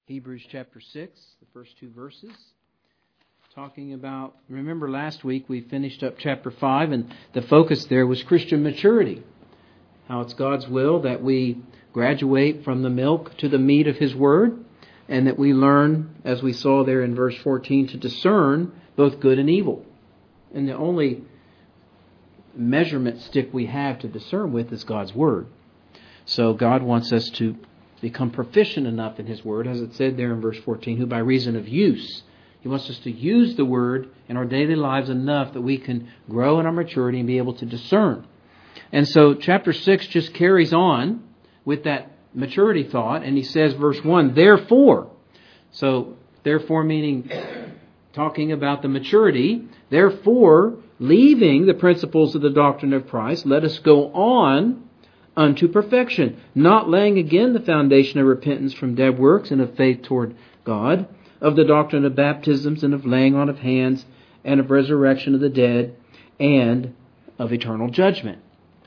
Hebrews chapter 6, the first two verses, talking about, remember last week we finished up chapter 5, and the focus there was Christian maturity. How it's God's will that we graduate from the milk to the meat of His Word, and that we learn, as we saw there in verse 14, to discern both good and evil. And the only measurement stick we have to discern with is God's Word. So God wants us to become proficient enough in His Word, as it said there in verse 14, who by reason of use, He wants us to use the Word in our daily lives enough that we can grow in our maturity and be able to discern. And so chapter 6 just carries on with that maturity thought, and he says, verse 1, therefore. So, therefore meaning talking about the maturity. Therefore, leaving the principles of the doctrine of Christ, let us go on unto perfection, not laying again the foundation of repentance from dead works and of faith toward God, of the doctrine of baptisms and of laying on of hands and of resurrection of the dead and of eternal judgment.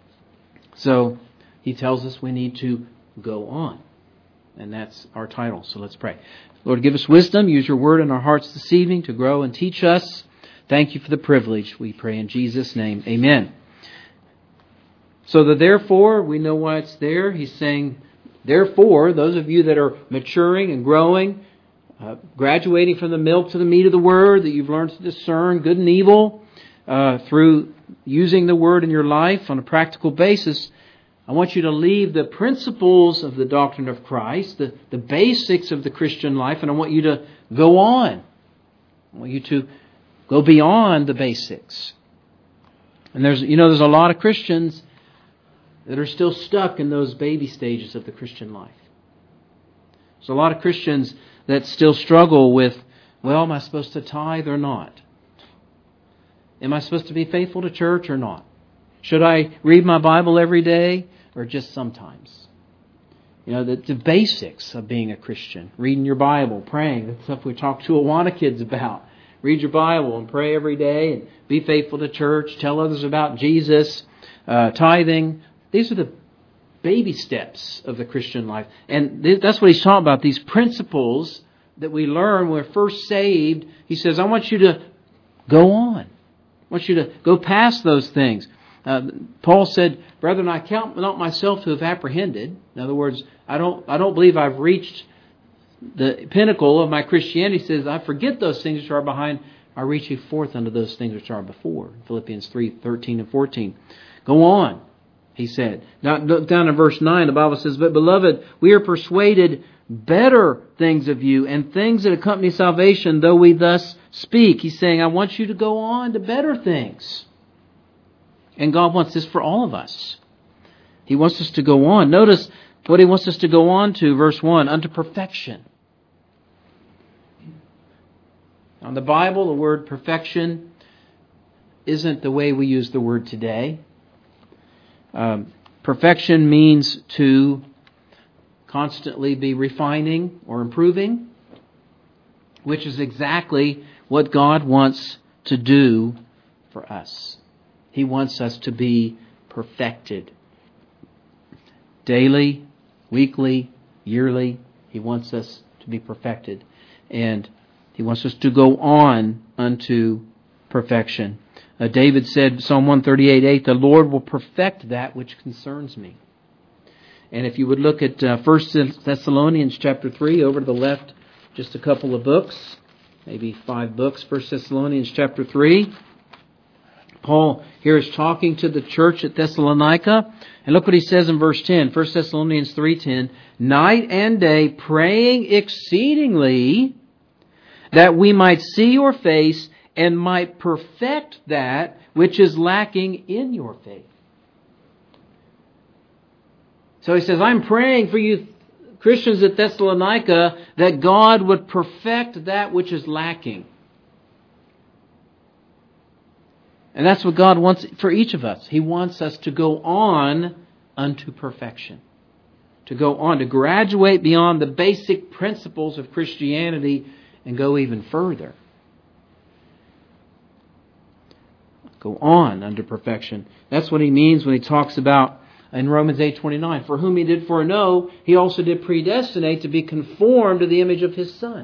So he tells us we need to go on. And that's our title. So let's pray. Lord, give us wisdom. Use your word in our hearts this evening to grow and teach us. Thank you for the privilege. We pray in Jesus' name. Amen. So the therefore, we know why it's there. He's saying, therefore, those of you that are maturing and growing, graduating from the milk to the meat of the word, that you've learned to discern good and evil through using the word in your life on a practical basis, I want you to leave the principles of the doctrine of Christ, the basics of the Christian life, and I want you to go on. I want you to go beyond the basics. And there's a lot of Christians that are still stuck in those baby stages of the Christian life. There's a lot of Christians that still struggle with, well, am I supposed to tithe or not? Am I supposed to be faithful to church or not? Should I read my Bible every day or just sometimes? The basics of being a Christian. Reading your Bible, praying. That's stuff we talk to Awana kids about. Read your Bible and pray every day and be faithful to church. Tell others about Jesus. Tithing. These are the baby steps of the Christian life. And that's what he's talking about. These principles that we learn when we're first saved. He says, I want you to go on. I want you to go past those things. Paul said, brethren, I count not myself to have apprehended. In other words, I don't believe I've reached the pinnacle of my Christianity. He says, I forget those things which are behind. I reach you forth unto those things which are before. Philippians 3:13 and 14. Go on, he said. Now, down in verse 9, the Bible says, but beloved, we are persuaded better things of you and things that accompany salvation, though we thus speak. He's saying, I want you to go on to better things. And God wants this for all of us. He wants us to go on. Notice what He wants us to go on to, verse 1, unto perfection. Now, in the Bible, the word perfection isn't the way we use the word today. Perfection means to constantly be refining or improving, which is exactly what God wants to do for us. He wants us to be perfected. Daily, weekly, yearly, He wants us to be perfected. And He wants us to go on unto perfection. David said, Psalm 138:8, the Lord will perfect that which concerns me. And if you would look at 1 Thessalonians chapter 3, over to the left, just a couple of books, maybe 5 books, 1 Thessalonians chapter 3. Paul here is talking to the church at Thessalonica. And look what he says in verse 10, 1 Thessalonians 3:10, night and day praying exceedingly that we might see your face and might perfect that which is lacking in your faith. So he says, I'm praying for you Christians at Thessalonica that God would perfect that which is lacking. And that's what God wants for each of us. He wants us to go on unto perfection. To go on, to graduate beyond the basic principles of Christianity and go even further. Go on unto perfection. That's what he means when he talks about in Romans 8:29. For whom He did foreknow, He also did predestinate to be conformed to the image of His Son.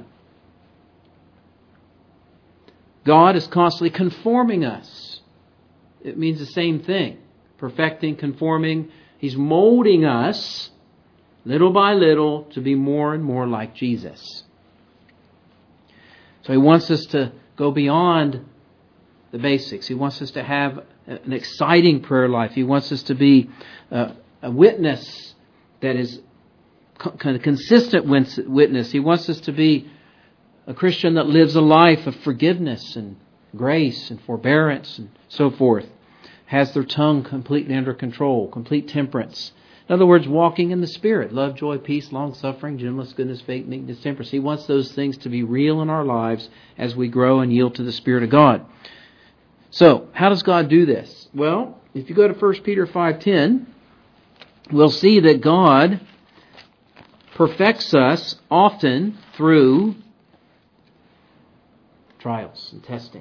God is constantly conforming us. It means the same thing. Perfecting, conforming. He's molding us little by little to be more and more like Jesus. So He wants us to go beyond the basics. He wants us to have an exciting prayer life. He wants us to be a witness that is kind of consistent witness. He wants us to be a Christian that lives a life of forgiveness and grace and forbearance and so forth. Has their tongue completely under control, complete temperance. In other words, walking in the Spirit. Love, joy, peace, long-suffering, gentleness, goodness, faith, meekness, temperance. He wants those things to be real in our lives as we grow and yield to the Spirit of God. So, how does God do this? Well, if you go to 1 Peter 5:10, we'll see that God perfects us often through trials and testing.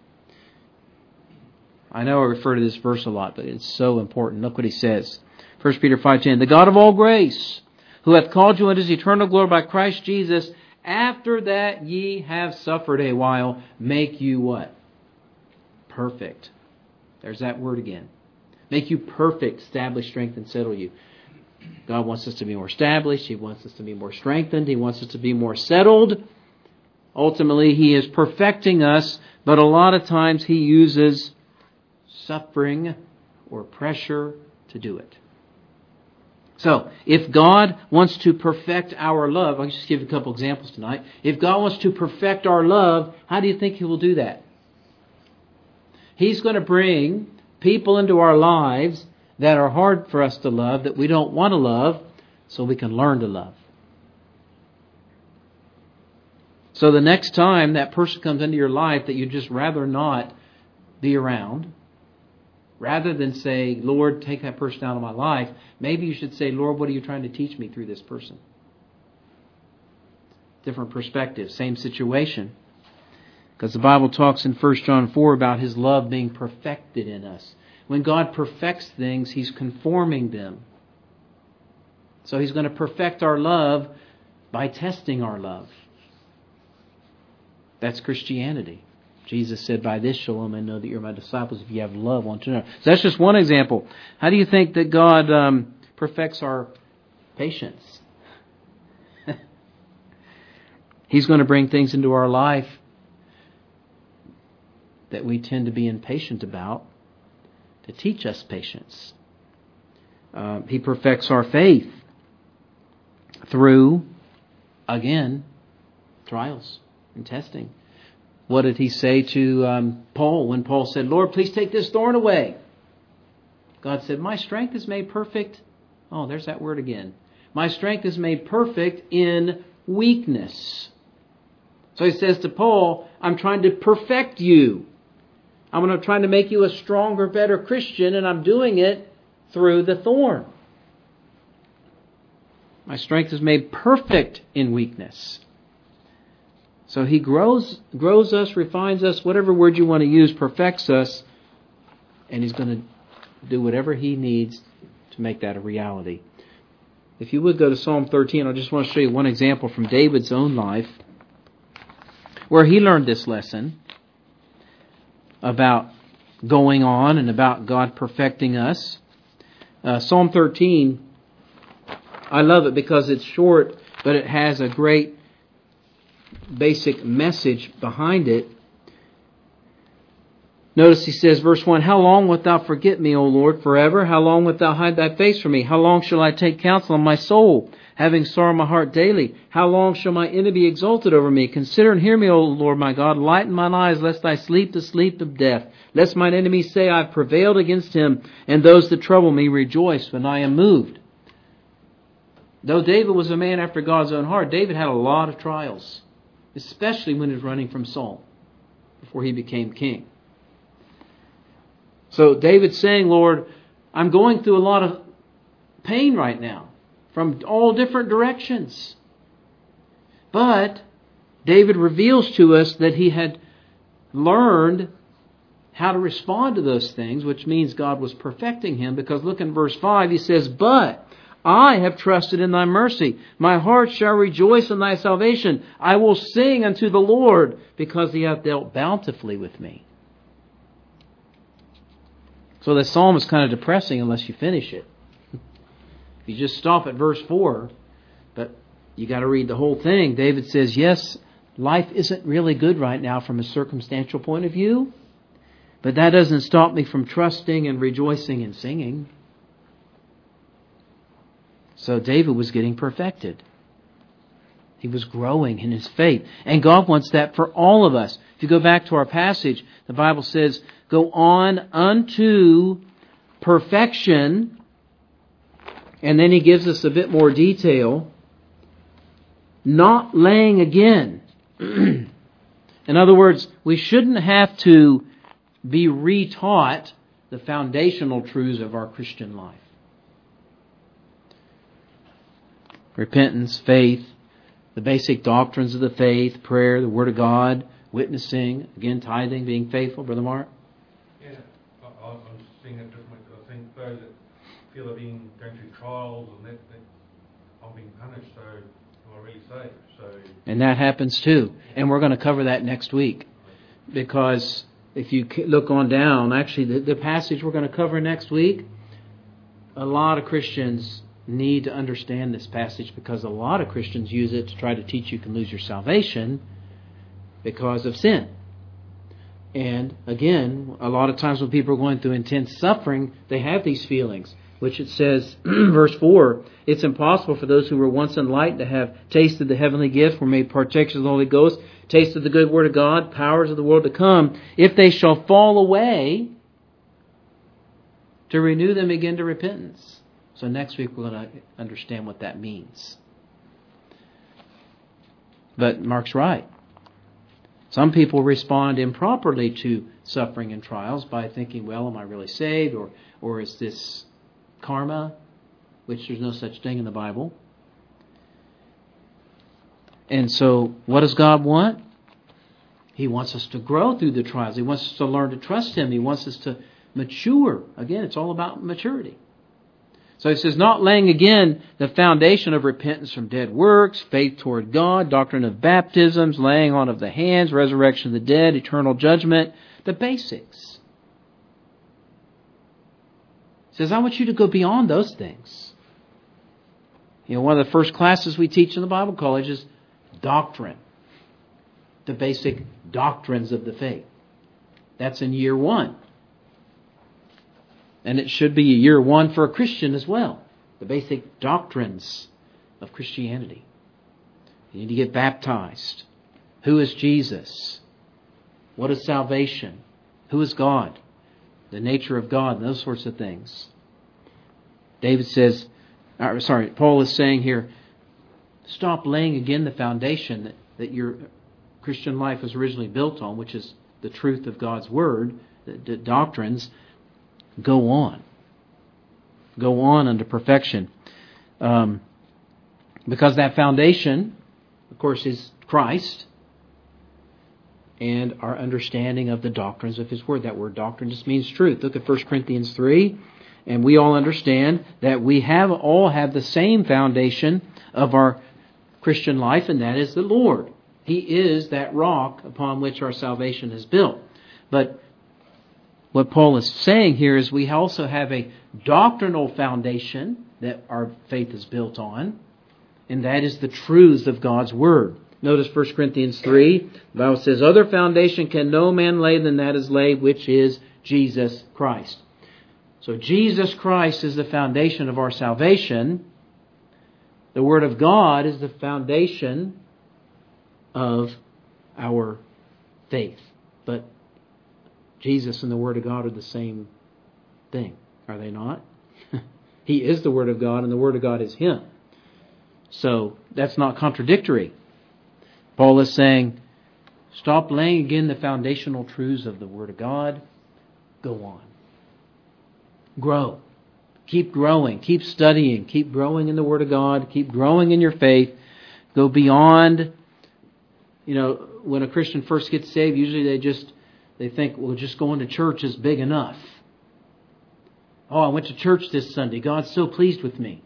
I know I refer to this verse a lot, but it's so important. Look what he says. 1 Peter 5:10, the God of all grace, who hath called you unto His eternal glory by Christ Jesus, after that ye have suffered a while, make you what? Perfect. There's that word again. Make you perfect, establish, strengthen, settle you. God wants us to be more established. He wants us to be more strengthened. He wants us to be more settled. Ultimately, He is perfecting us, but a lot of times He uses suffering or pressure to do it. So, if God wants to perfect our love, I'll just give you a couple examples tonight. If God wants to perfect our love, how do you think He will do that? He's going to bring people into our lives that are hard for us to love, that we don't want to love, so we can learn to love. So the next time that person comes into your life that you'd just rather not be around, rather than say, Lord, take that person out of my life, maybe you should say, Lord, what are you trying to teach me through this person? Different perspective, same situation. Because the Bible talks in 1 John 4 about His love being perfected in us. When God perfects things, He's conforming them. So He's going to perfect our love by testing our love. That's Christianity. Jesus said, by this shall all men know that you're my disciples if you have love one to another. So that's just one example. How do you think that God perfects our patience? He's going to bring things into our life that we tend to be impatient about to teach us patience. He perfects our faith through, again, trials and testing. What did He say to Paul when Paul said, Lord, please take this thorn away? God said, my strength is made perfect. Oh, there's that word again. My strength is made perfect in weakness. So He says to Paul, I'm trying to perfect you. I'm going to try to make you a stronger, better Christian, and I'm doing it through the thorn. My strength is made perfect in weakness. So He grows us, refines us, whatever word you want to use, perfects us, and He's going to do whatever He needs to make that a reality. If you would go to Psalm 13, I just want to show you one example from David's own life where he learned this lesson about going on and about God perfecting us. Psalm 13, I love it because it's short, but it has a great basic message behind it. Notice he says, verse 1, how long wilt thou forget me, O Lord, forever? How long wilt thou hide thy face from me? How long shall I take counsel in my soul, having sorrow in my heart daily? How long shall my enemy be exalted over me? Consider and hear me, O Lord my God. Lighten mine eyes, lest I sleep the sleep of death. Lest mine enemies say, I have prevailed against him, and those that trouble me rejoice when I am moved. Though David was a man after God's own heart, David had a lot of trials, especially when he was running from Saul before he became king. So David's saying, Lord, I'm going through a lot of pain right now from all different directions. But David reveals to us that he had learned how to respond to those things, which means God was perfecting him, because look in verse 5, he says, "But I have trusted in thy mercy. My heart shall rejoice in thy salvation. I will sing unto the Lord, because he hath dealt bountifully with me." So the psalm is kind of depressing unless you finish it. If you just stop at verse 4, but you got to read the whole thing. David says, yes, life isn't really good right now from a circumstantial point of view, but that doesn't stop me from trusting and rejoicing and singing. So David was getting perfected. He was growing in his faith. And God wants that for all of us. If you go back to our passage, the Bible says, "Go on unto perfection." And then he gives us a bit more detail. "Not laying again." In other words, we shouldn't have to be retaught the foundational truths of our Christian life. Repentance, faith, the basic doctrines of the faith, prayer, the Word of God, witnessing, again, tithing, being faithful. Brother Mark? Yeah, I'm seeing it differently. I think those that feel they're going through trials and that I'm being punished, so am I really saved? And that happens too. And we're going to cover that next week. Because if you look on down, actually the passage we're going to cover next week, a lot of Christians need to understand this passage, because a lot of Christians use it to try to teach you can lose your salvation because of sin. And again, a lot of times when people are going through intense suffering, they have these feelings, which it says, verse 4, "It's impossible for those who were once enlightened to have tasted the heavenly gift, were made partakers of the Holy Ghost, tasted the good word of God, powers of the world to come, if they shall fall away, to renew them again to repentance." So next week we're going to understand what that means. But Mark's right. Some people respond improperly to suffering and trials by thinking, well, am I really saved? Or is this karma? Which there's no such thing in the Bible. And so what does God want? He wants us to grow through the trials. He wants us to learn to trust Him. He wants us to mature. Again, it's all about maturity. So he says, "Not laying again the foundation of repentance from dead works, faith toward God, doctrine of baptisms, laying on of the hands, resurrection of the dead, eternal judgment," the basics. He says, I want you to go beyond those things. You know, one of the first classes we teach in the Bible college is doctrine. The basic doctrines of the faith. That's in year 1. And it should be year 1 for a Christian as well. The basic doctrines of Christianity. You need to get baptized. Who is Jesus? What is salvation? Who is God? The nature of God, and those sorts of things. Paul is saying here, stop laying again the foundation that your Christian life was originally built on, which is the truth of God's Word, the doctrines. Go on. Go on unto perfection. Because that foundation, of course, is Christ and our understanding of the doctrines of His Word. That word doctrine just means truth. Look at 1 Corinthians 3, and we all understand that we all have the same foundation of our Christian life, and that is the Lord. He is that rock upon which our salvation is built. But what Paul is saying here is we also have a doctrinal foundation that our faith is built on, and that is the truths of God's Word. Notice 1 Corinthians 3, the Bible says, "Other foundation can no man lay than that is laid, which is Jesus Christ." So Jesus Christ is the foundation of our salvation. The Word of God is the foundation of our faith. But Jesus and the Word of God are the same thing, are they not? He is the Word of God, and the Word of God is Him. So that's not contradictory. Paul is saying, stop laying again the foundational truths of the Word of God. Go on. Grow. Keep growing. Keep studying. Keep growing in the Word of God. Keep growing in your faith. Go beyond. You know, when a Christian first gets saved, usually they just They think, well, just going to church is big enough. Oh, I went to church this Sunday. God's so pleased with me.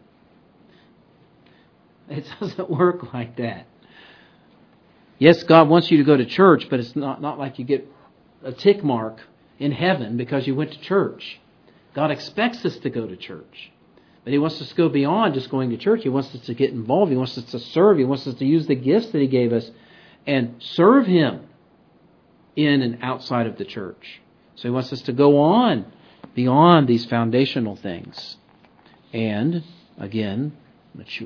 It doesn't work like that. Yes, God wants you to go to church, but it's not like you get a tick mark in heaven because you went to church. God expects us to go to church. But He wants us to go beyond just going to church. He wants us to get involved. He wants us to serve. He wants us to use the gifts that He gave us and serve Him in and outside of the church. So He wants us to go on beyond these foundational things. And, again, mature.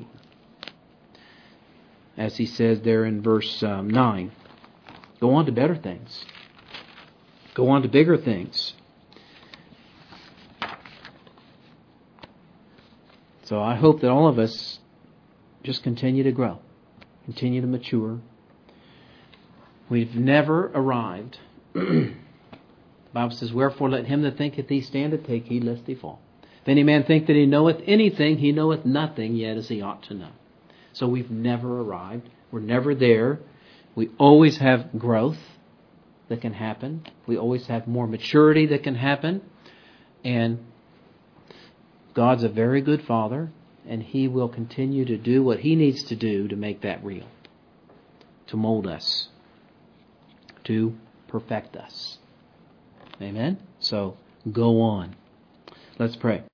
As He says there in verse 9, go on to better things. Go on to bigger things. So I hope that all of us just continue to grow, continue to mature. We've never arrived. The Bible says, wherefore let him that thinketh he standeth take heed lest he fall. If any man think that he knoweth anything, he knoweth nothing yet as he ought to know. So we've never arrived. We're never there. We always have growth that can happen. We always have more maturity that can happen. And God's a very good Father, and He will continue to do what He needs to do to make that real, to mold us, to perfect us. Amen? So, go on. Let's pray.